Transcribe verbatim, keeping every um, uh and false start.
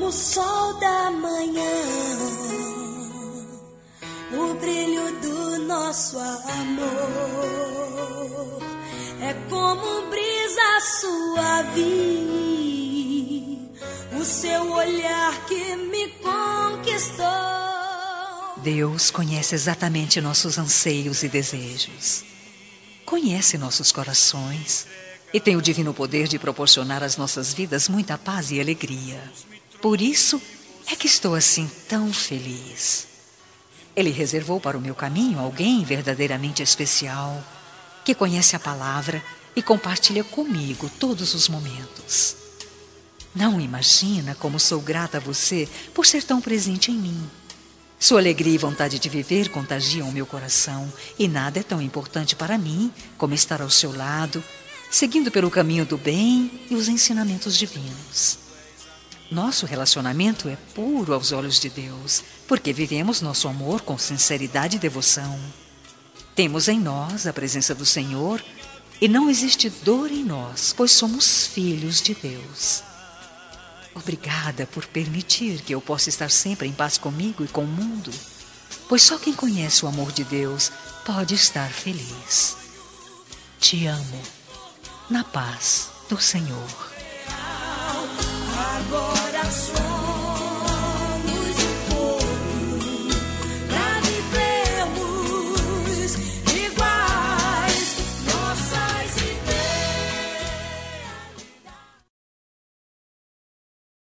o sol da manhã, o brilho do nosso amor é como brisa suave, o seu olhar que me conquistou. Deus conhece exatamente nossos anseios e desejos. Conhece nossos corações e tem o divino poder de proporcionar às nossas vidas muita paz e alegria. Por isso é que estou assim tão feliz. Ele reservou para o meu caminho alguém verdadeiramente especial, que conhece a palavra e compartilha comigo todos os momentos. Não imagina como sou grata a você por ser tão presente em mim. Sua alegria e vontade de viver contagiam o meu coração, e nada é tão importante para mim como estar ao seu lado, seguindo pelo caminho do bem e os ensinamentos divinos. Nosso relacionamento é puro aos olhos de Deus, porque vivemos nosso amor com sinceridade e devoção. Temos em nós a presença do Senhor e não existe dor em nós, pois somos filhos de Deus. Obrigada por permitir que eu possa estar sempre em paz comigo e com o mundo, pois só quem conhece o amor de Deus pode estar feliz. Te amo, na paz do Senhor. Agora sua